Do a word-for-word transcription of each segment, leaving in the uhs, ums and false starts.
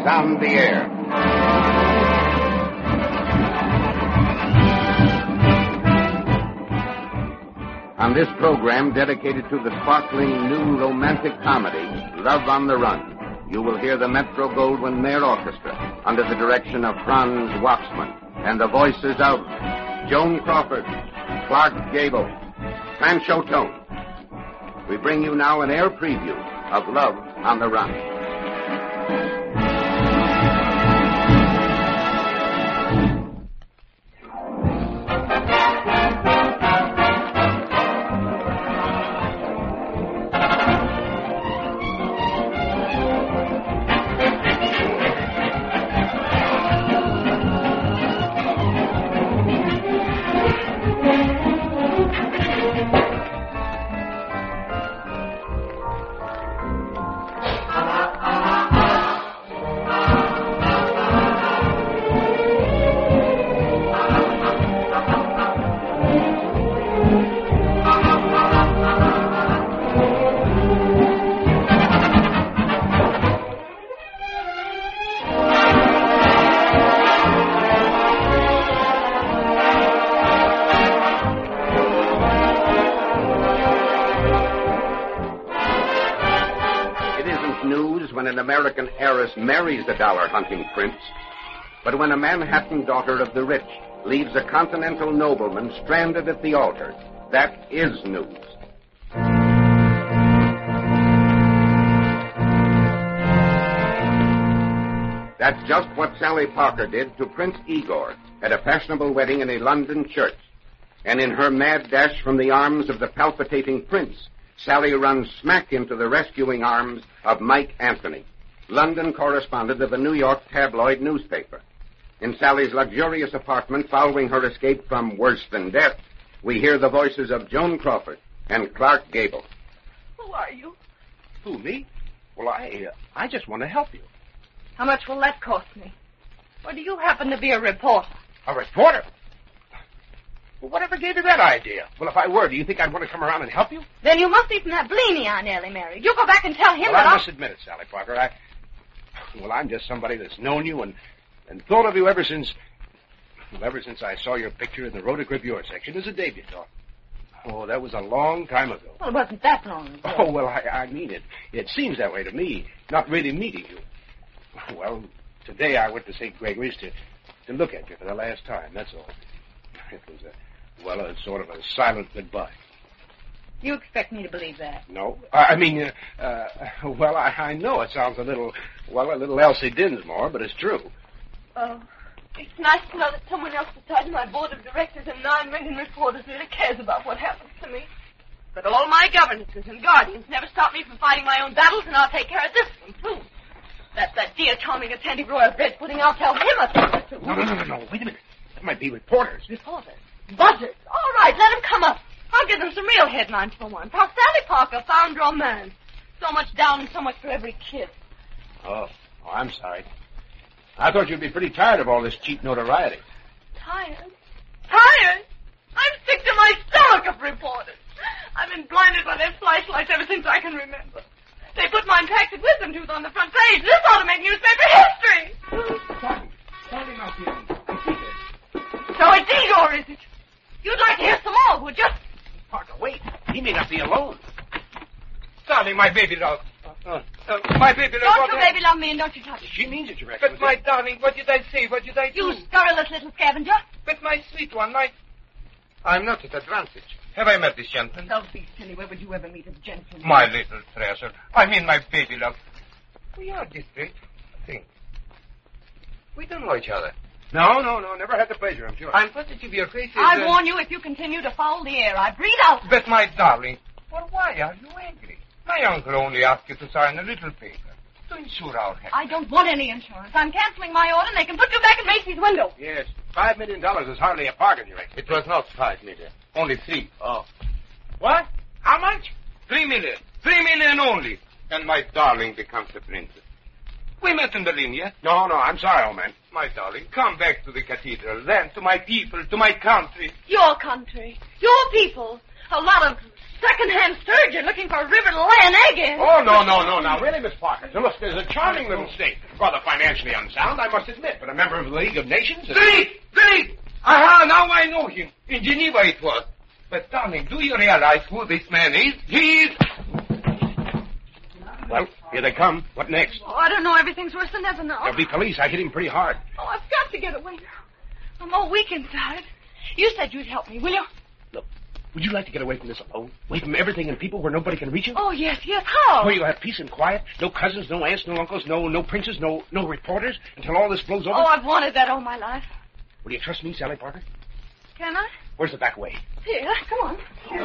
on the air. On this program dedicated to the sparkling new romantic comedy, Love on the Run, you will hear the Metro-Goldwyn-Mayer Orchestra under the direction of Franz Waxman and the voices of Joan Crawford, Clark Gable, Pancho Tone. We bring you now an air preview of Love on the Run. When an American heiress marries a dollar-hunting prince, but when a Manhattan daughter of the rich leaves a continental nobleman stranded at the altar, that is news. That's just what Sally Parker did to Prince Igor at a fashionable wedding in a London church. And in her mad dash from the arms of the palpitating prince, Sally runs smack into the rescuing arms of Mike Anthony, London correspondent of a New York tabloid newspaper. In Sally's luxurious apartment following her escape from worse than death, we hear the voices of Joan Crawford and Clark Gable. Who are you? Who, me? Well, I, uh, I just want to help you. How much will that cost me? Or do you happen to be a reporter? A reporter? Well, whatever gave you that idea? Well, if I were, do you think I'd want to come around and help you? Then you must be from that Bleeny I nearly married. You go back and tell him well, that I I'll... must admit it, Sally Parker. I... Well, I'm just somebody that's known you and, and thought of you ever since... Well, ever since I saw your picture in the Rotogravure section as a debutante. Oh, that was a long time ago. Well, it wasn't that long ago. Oh, well, I, I mean it. It seems that way to me, not really meeting you. Well, today I went to Saint Gregory's to, to look at you for the last time, that's all. It was a... Well, a sort of a silent goodbye. You expect me to believe that? No. I, I mean, uh, uh, well, I, I know it sounds a little, well, a little Elsie Dinsmore, but it's true. Oh, it's nice to know that someone else besides my board of directors and nine million reporters really cares about what happens to me. But all my governesses and guardians never stop me from fighting my own battles, and I'll take care of this one, too. That's that dear charming attendant Royal bread pudding. I'll tell him a thing or two. No, no, no, no, no. Wait a minute. That might be reporters. Reporters? Buzzards. All right, let them come up. I'll give them some real headlines for once. How Sally Parker found romance. So much down and so much for every kid. Oh, oh, I'm sorry. I thought you'd be pretty tired of all this cheap notoriety. Tired? Tired? I'm sick to my stomach of reporters. I've been blinded by their flashlights ever since I can remember. They put my Impacted Wisdom Tooth on the front page. This ought to make newspaper history. Sally, Sally, my dear. I see this. So it's Igor, is it? You'd like to hear some more, would you? Parker, wait. He may not be alone. Darling, my baby love. Uh, uh, my baby love. Don't you baby love me and don't you touch me. She means it, you reckon. But my darling, what did I say? What did I do? You scurrilous little scavenger. But my sweet one, my... I'm not at advantage. Have I met this gentleman? Don't be silly. Where would you ever meet a gentleman? My little treasure. I mean my baby love. We are distant. Think. We don't know each other. No, no, no. Never had the pleasure, I'm sure. I'm positive your face is... I uh... warn you, if you continue to foul the air, I breathe out. But my darling, well, why are you angry? My uncle only asked you to sign a little paper to insure our health. I don't want any insurance. I'm canceling my order, and they can put you back in Macy's window. Yes. Five million dollars is hardly a bargain, you reckon. It was not five million. Only three. Oh. What? How much? Three million. Three million only. And my darling becomes the princess. We met in Berlin, yes? No, no, I'm sorry, old man. My darling, come back to the cathedral, then to my people, to my country. Your country. Your people. A lot of second-hand sturgeon looking for a river to lay an egg in. Oh, no, no, no. Now, really, Miss Parker. Now, look, there's a charming little state. Rather financially unsound, I must admit, but a member of the League of Nations. And... Drake! Drake! Aha, now I know him. In Geneva it was. But, darling, do you realize who this man is? He is... Well, here they come. What next? Oh, I don't know. Everything's worse than ever now. There'll be police. I hit him pretty hard. Oh, I've got to get away now. I'm all weak inside. You said you'd help me, will you? Look, would you like to get away from this alone? Away from everything and people where nobody can reach you? Oh, yes, yes. How? Where you'll have peace and quiet. No cousins, no aunts, no uncles, no no princes, no no reporters until all this blows over? Oh, I've wanted that all my life. Will you trust me, Sally Parker? Can I? Where's the back way? Here, come on.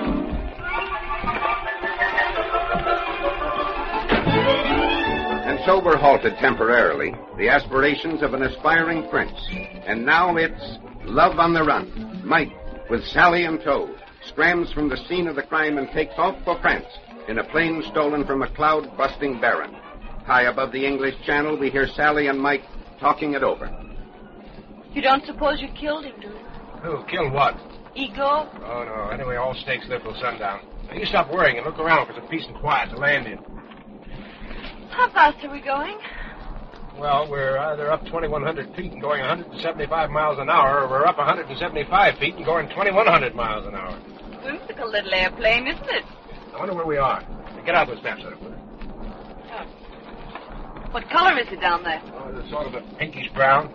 And so were halted temporarily the aspirations of an aspiring prince. And now it's love on the run. Mike, with Sally in tow, scrams from the scene of the crime and takes off for France in a plane stolen from a cloud-busting baron. High above the English Channel, we hear Sally and Mike talking it over. You don't suppose you killed him, do you? Who? Killed what? Igor? Oh, no. Anyway, all stakes live till sundown. Now, you stop worrying and look around for some peace and quiet to land in. How fast are we going? Well, we're either up twenty-one hundred feet and going one hundred seventy-five miles an hour, or we're up one hundred seventy-five feet and going twenty-one hundred miles an hour. Whimsical little airplane, isn't it? I wonder where we are. Get out those maps, Edward. Oh. What color is it down there? Oh, it's sort of a pinkish brown.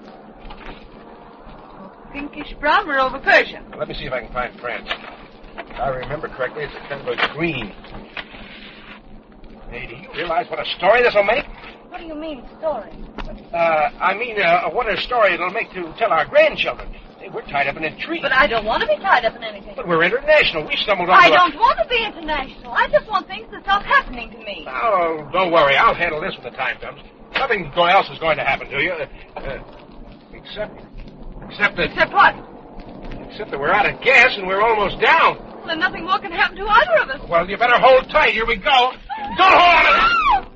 Pinkish brown. We're over Persia. Well, let me see if I can find France. If I remember correctly, it's a kind of a green. Hey, do you realize what a story this will make? What do you mean, story? Uh, I mean, uh, what a story it'll make to tell our grandchildren. Hey, we're tied up in a tree. But I don't want to be tied up in anything. But we're international. We stumbled onto I a... don't want to be international. I just want things to stop happening to me. Oh, don't worry. I'll handle this when the time comes. Nothing else is going to happen to you. Uh, except... Except that... Except what? Except that we're out of gas and we're almost down. Well, then nothing more can happen to either of us. Well, you better hold tight. Here we go. Don't hold on to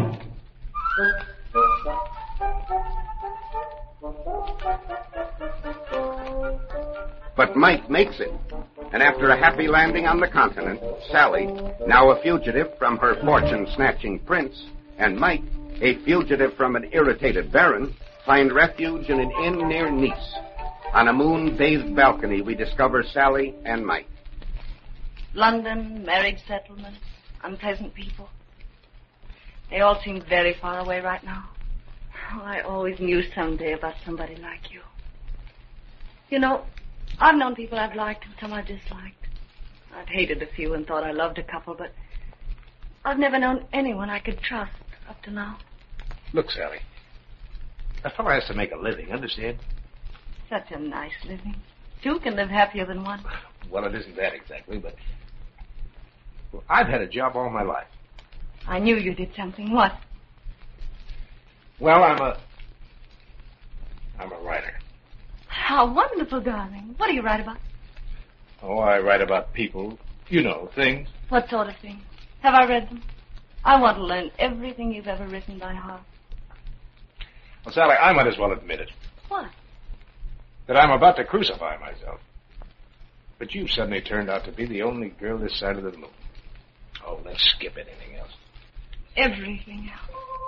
But Mike makes it. And after a happy landing on the continent, Sally, now a fugitive from her fortune-snatching prince, and Mike, a fugitive from an irritated baron, find refuge in an inn near Nice. On a moon-bathed balcony, we discover Sally and Mike. London, marriage settlements, unpleasant people. They all seem very far away right now. Oh, I always knew someday about somebody like you. You know, I've known people I've liked and some I've disliked. I've hated a few and thought I loved a couple, but I've never known anyone I could trust up to now. Look, Sally, a fellow has to make a living, understand? Such a nice living. Two can live happier than one. Well, it isn't that exactly, but... Well, I've had a job all my life. I knew you did something. What? Well, I'm a... I'm a writer. How wonderful, darling. What do you write about? Oh, I write about people. You know, things. What sort of things? Have I read them? I want to learn everything you've ever written by heart. Well, Sally, I might as well admit it. What? That I'm about to crucify myself. But you've suddenly turned out to be the only girl this side of the moon. Oh, let's skip anything else. Everything else.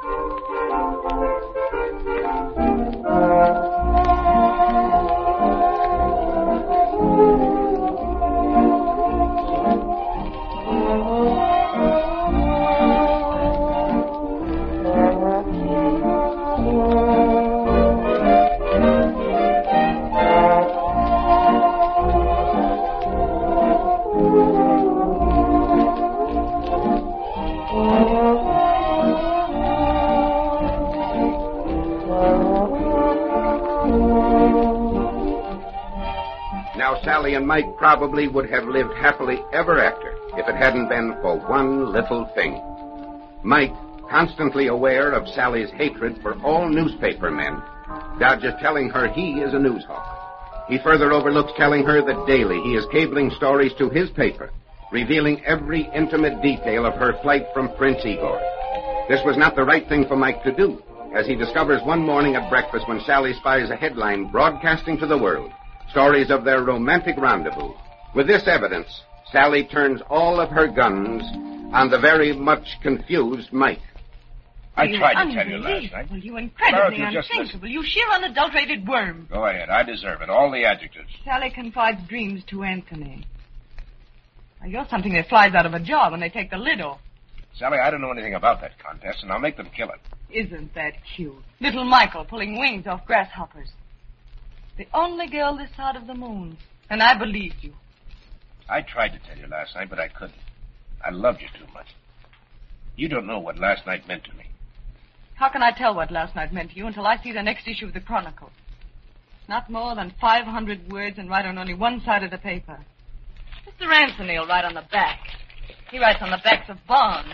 Sally and Mike probably would have lived happily ever after if it hadn't been for one little thing. Mike, constantly aware of Sally's hatred for all newspaper men, dodges telling her he is a news hawk. He further overlooks telling her that daily he is cabling stories to his paper, revealing every intimate detail of her flight from Prince Igor. This was not the right thing for Mike to do, as he discovers one morning at breakfast when Sally spies a headline broadcasting to the world stories of their romantic rendezvous. With this evidence, Sally turns all of her guns on the very much confused Mike. I You tried to tell you last night. unbelievable. You incredibly Clara, if you just unthinkable. You sheer unadulterated worm. Go ahead. I deserve it. All the adjectives. Sally confides dreams to Anthony. Now, you're something that flies out of a jar when they take the lid off. Sally, I don't know anything about that contest, and I'll make them kill it. Isn't that cute? Little Michael pulling wings off grasshoppers. The only girl this side of the moon. And I believed you. I tried to tell you last night, but I couldn't. I loved you too much. You don't know what last night meant to me. How can I tell what last night meant to you until I see the next issue of the Chronicle? Not more than five hundred words and write on only one side of the paper. Mister Anthony will write on the back. He writes on the backs of bonds.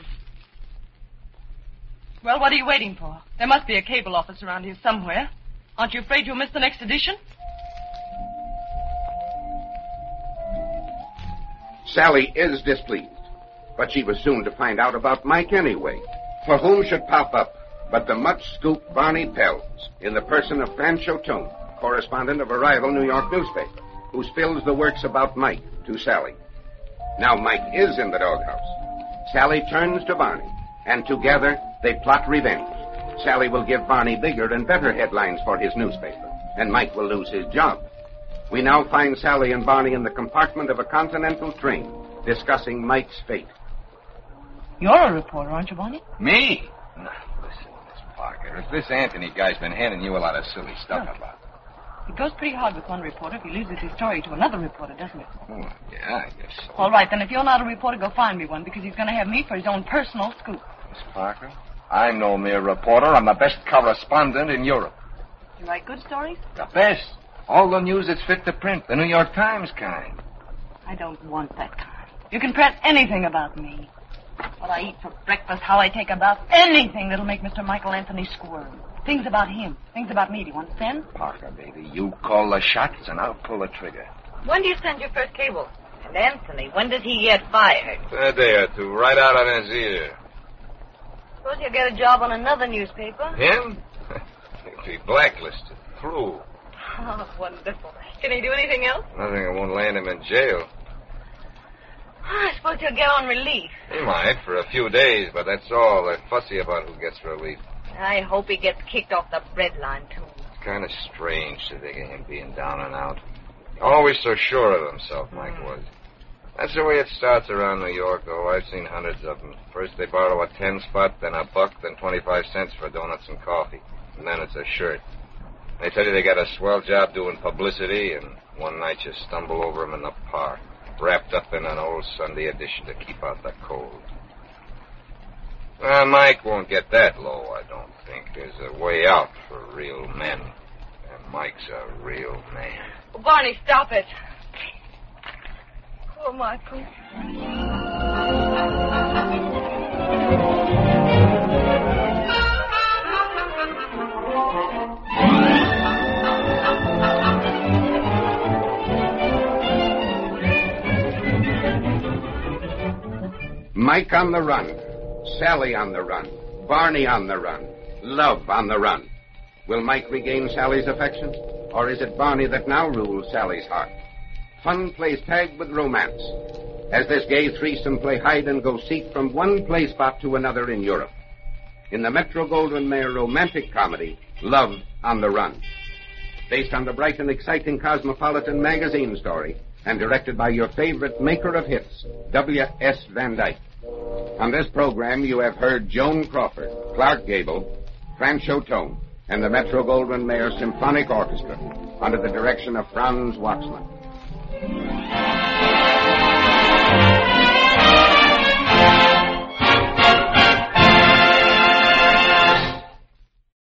Well, what are you waiting for? There must be a cable office around here somewhere. Aren't you afraid you'll miss the next edition? Sally is displeased, but she was soon to find out about Mike anyway. For whom should pop up but the much-scooped Barney Pells, in the person of Francho Tone, correspondent of a rival New York newspaper, who spills the works about Mike to Sally. Now Mike is in the doghouse. Sally turns to Barney, and together they plot revenge. Sally will give Barney bigger and better headlines for his newspaper, and Mike will lose his job. We now find Sally and Barney in the compartment of a continental train, discussing Mike's fate. You're a reporter, aren't you, Barney? Me? No, listen, Miss Parker. If this Anthony guy's been handing you a lot of silly stuff Look. about... It goes pretty hard with one reporter if he loses his story to another reporter, doesn't it? Oh, yeah, I guess so. All right, then if you're not a reporter, go find me one, because he's going to have me for his own personal scoop. Miss Parker, I'm no mere reporter. I'm the best correspondent in Europe. You write good stories? The best. All the news that's fit to print. The New York Times kind. I don't want that kind. You can print anything about me. What I eat for breakfast, how I take a bath, anything that'll make Mister Michael Anthony squirm. Things about him. Things about me. Do you understand? Parker, baby, you call the shots and I'll pull the trigger. When do you send your first cable? And Anthony, when does he get fired? A day or two, right out on his ear. Suppose he'll get a job on another newspaper. Him? He'll be blacklisted. Through. Oh, wonderful. Can he do anything else? Nothing that won't land him in jail. I suppose he'll get on relief. He might, for a few days, but that's all. They're fussy about who gets relief. I hope he gets kicked off the bread line, too. It's kind of strange to think of him being down and out. Always so sure of himself, Mike Mm. was. That's the way it starts around New York, though. I've seen hundreds of them. First they borrow a ten spot, then a buck, then twenty-five cents for donuts and coffee. And then it's a shirt. They tell you they got a swell job doing publicity, and one night you stumble over them in the park, wrapped up in an old Sunday edition to keep out the cold. Well, Mike won't get that low, I don't think. There's a way out for real men. And Mike's a real man. Oh, Barney, stop it. Poor Michael. Mike on the run. Sally on the run. Barney on the run. Love on the run. Will Mike regain Sally's affection? Or is it Barney that now rules Sally's heart? Fun plays tag with romance, as this gay threesome play hide-and-go-seek from one play spot to another in Europe. In the Metro-Goldwyn-Mayer romantic comedy, Love on the Run. Based on the bright and exciting Cosmopolitan magazine story, and directed by your favorite maker of hits, W S Van Dyke. On this program, you have heard Joan Crawford, Clark Gable, Francho Tone, and the Metro-Goldwyn-Mayer Symphonic Orchestra, under the direction of Franz Waxman.